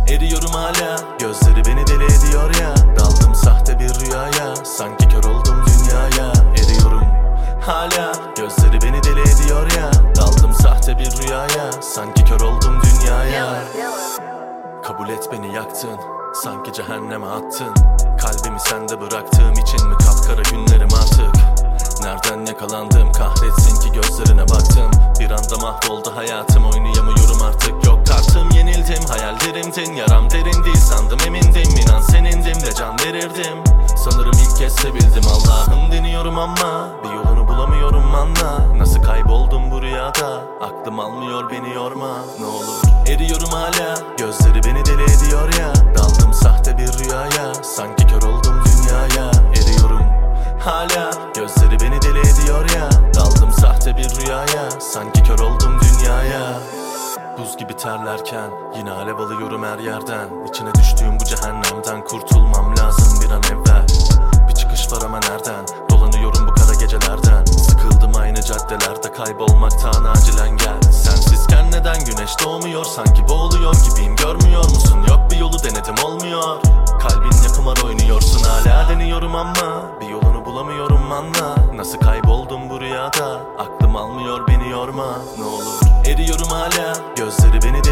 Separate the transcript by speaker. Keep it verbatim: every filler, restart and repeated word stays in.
Speaker 1: Eriyorum hala, gözleri beni deli ediyor ya. Daldım sahte bir rüyaya, sanki kör oldum dünyaya. Eriyorum hala, gözleri beni deli ediyor ya. Daldım sahte bir rüyaya, sanki kör oldum dünyaya. Kabul et, beni yaktın, sanki cehenneme attın. Kalbimi sende bıraktığım için mi kapkara günlerim artık? Nereden yakalandım, kahretsin ki gözlerine baktım. Bir anda mahvoldu hayatım, oynayamıyorum artık. Yok kartım, yenildim, hayallerimdin. Yaram derin değil sandım, emindim. İnan senindim ve can verirdim. Sanırım ilk kez sevildim, Allah'ım deniyorum ama bir yolunu bulamıyorum, anla. Nasıl kayboldum bu rüyada, aklım almıyor, beni yorma ne olur. Eriyorum hala, gözleri beni deli ediyor ya. Daldım sahte bir rüyaya, sanki kör oldum dünyaya. Eriyorum hala, gözleri beni deli ediyor ya. Daldım sahte bir rüyaya, sanki kör oldum dünyaya. Buz gibi terlerken yine alev alıyorum her yerden. İçine düştüğüm bu cehennemden kurtulmam lazım bir an evvel. Bir çıkış var ama nereden? Dolanıyorum bu kara gecelerden. Sıkıldım aynı caddelerde, kaybolmaktan acilen gel. Sensizken neden güneş doğmuyor? Sanki boğuluyor gibiyim, görmüyor musun? Yok, bir yolu denedim, olmuyor. Kalbinle kumar oynuyorsun, hala deniyorum ama bir yolunu bulamıyorum, anla. Nasıl kayboldum bu rüyada, aklım almıyor, beni yorma ne olur. Eriyorum hala, gözleri beni